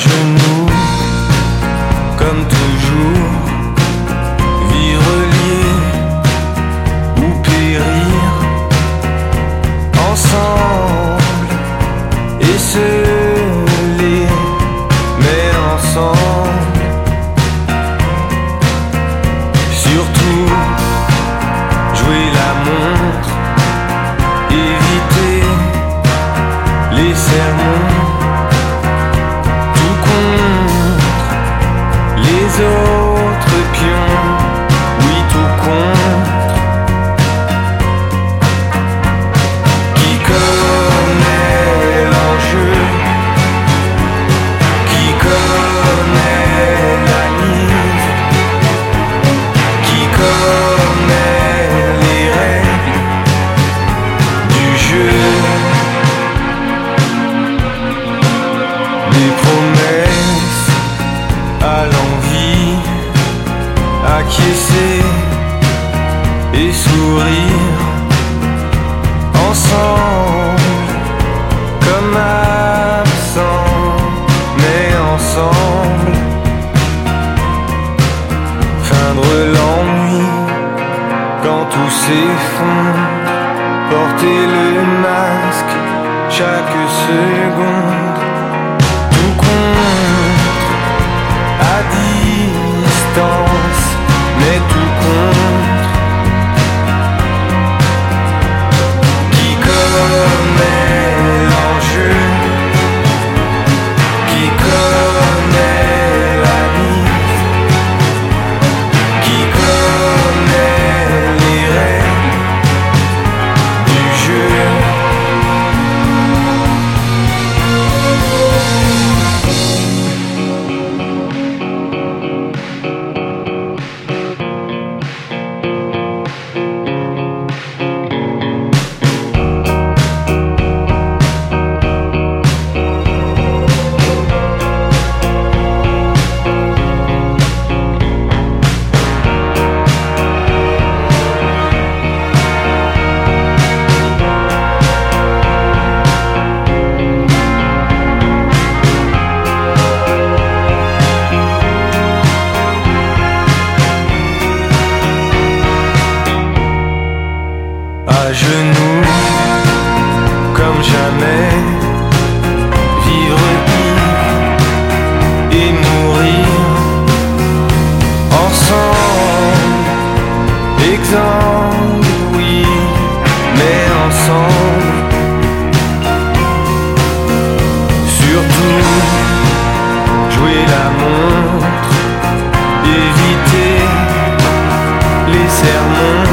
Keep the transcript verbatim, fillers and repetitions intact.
genoux, comme toujours, vivre lié ou périr ensemble et se lire, mais ensemble. Surtout jouer la montre, éviter les sermons. Les autres pions, oui tout contre. Qui connaît l'enjeu, qui connaît la mise, qui connaît les règles du jeu, les promesses à l'envie, acquiescer et sourire ensemble, comme absents, mais ensemble. Feindre l'ennui quand tout s'effondre, porter le masque chaque seconde, tout contre, à distance, mais tout contre. Qui connaît l'enjeu, qui connaît la mise, qui connaît les règles du jeu. À genoux, comme jamais, vivre ivre et mourir ensemble, exsangue, oui, mais ensemble. Surtout, jouer la montre, éviter les sermons.